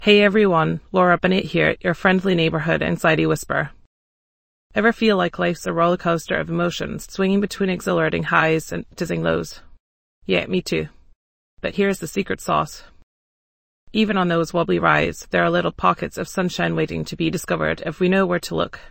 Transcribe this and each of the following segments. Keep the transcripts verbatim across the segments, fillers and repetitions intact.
Hey everyone, Laura Bennett here, your friendly neighborhood anxiety whisperer. Ever feel like life's a roller coaster of emotions, swinging between exhilarating highs and dizzying lows? Yeah, me too. But here's the secret sauce. Even on those wobbly rides, there are little pockets of sunshine waiting to be discovered if we know where to look.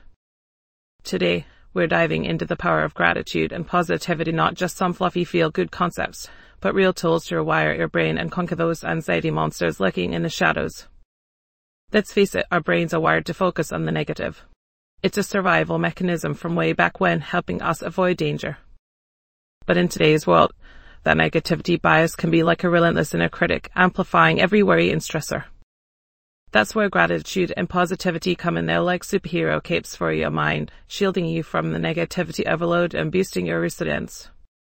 Today, we're diving into the power of gratitude and positivity, not just some fluffy feel-good concepts, but real tools to rewire your brain and conquer those anxiety monsters lurking in the shadows. Let's face it, our brains are wired to focus on the negative. It's a survival mechanism from way back when, helping us avoid danger. But in today's world, that negativity bias can be like a relentless inner critic, amplifying every worry and stressor. That's where gratitude and positivity come in. They're like superhero capes for your mind, shielding you from the negativity overload and boosting your resilience.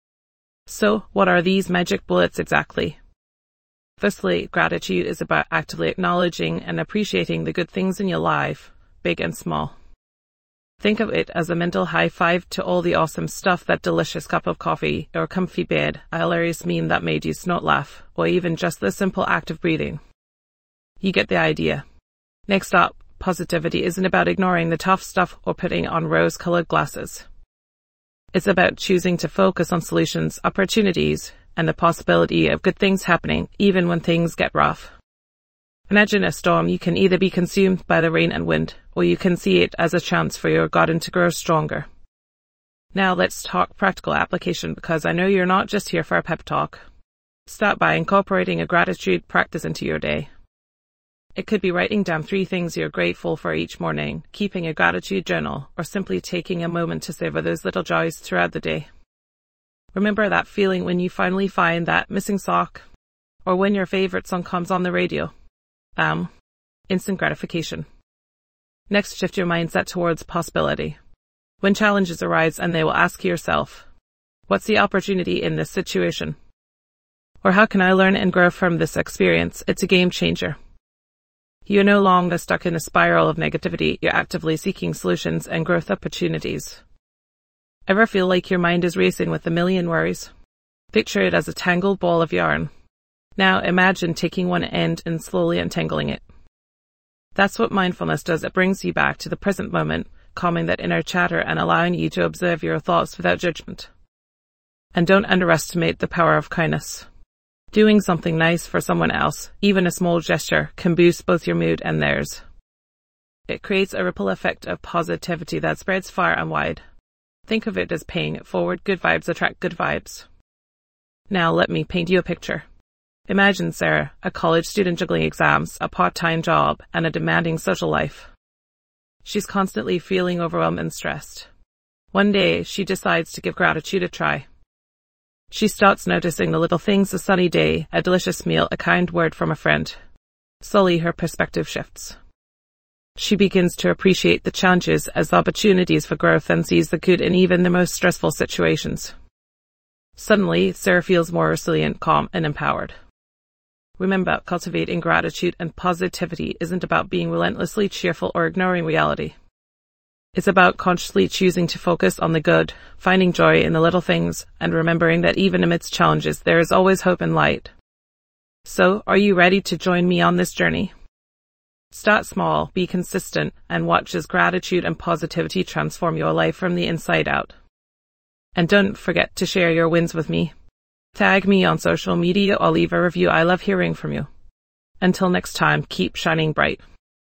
So, what are these magic bullets exactly? Firstly, gratitude is about actively acknowledging and appreciating the good things in your life, big and small. Think of it as a mental high five to all the awesome stuff: that delicious cup of coffee, or comfy bed, a hilarious meme that made you snort laugh, or even just the simple act of breathing. You get the idea. Next up, positivity isn't about ignoring the tough stuff or putting on rose-colored glasses. It's about choosing to focus on solutions, opportunities, and the possibility of good things happening even when things get rough. Imagine a storm. You can either be consumed by the rain and wind, or you can see it as a chance for your garden to grow stronger. Now let's talk practical application, because I know you're not just here for a pep talk. Start by incorporating a gratitude practice into your day. It could be writing down three things you're grateful for each morning, keeping a gratitude journal, or simply taking a moment to savor those little joys throughout the day. Remember that feeling when you finally find that missing sock, or when your favorite song comes on the radio. Um, instant gratification. Next, shift your mindset towards possibility. When challenges arise, and they will ask yourself, what's the opportunity in this situation? Or how can I learn and grow from this experience? It's a game changer. You're no longer stuck in a spiral of negativity. You're actively seeking solutions and growth opportunities. Ever feel like your mind is racing with a million worries? Picture it as a tangled ball of yarn. Now imagine taking one end and slowly untangling it. That's what mindfulness does. It brings you back to the present moment, calming that inner chatter and allowing you to observe your thoughts without judgment. And don't underestimate the power of kindness. Doing something nice for someone else, even a small gesture, can boost both your mood and theirs. It creates a ripple effect of positivity that spreads far and wide. Think of it as paying it forward. Good vibes attract good vibes. Now let me paint you a picture. Imagine Sarah, a college student juggling exams, a part-time job, and a demanding social life. She's constantly feeling overwhelmed and stressed. One day, she decides to give gratitude a try. She starts noticing the little things: a sunny day, a delicious meal, a kind word from a friend. Slowly, her perspective shifts. She begins to appreciate the challenges as opportunities for growth and sees the good in even the most stressful situations. Suddenly, Sarah feels more resilient, calm, and empowered. Remember, cultivating gratitude and positivity isn't about being relentlessly cheerful or ignoring reality. It's about consciously choosing to focus on the good, finding joy in the little things, and remembering that even amidst challenges, there is always hope and light. So, are you ready to join me on this journey? Start small, be consistent, and watch as gratitude and positivity transform your life from the inside out. And don't forget to share your wins with me. Tag me on social media or leave a review. I love hearing from you. Until next time, keep shining bright.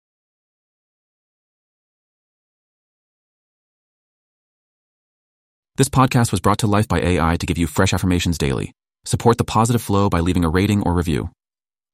This podcast was brought to life by A I to give you fresh affirmations daily. Support the positive flow by leaving a rating or review.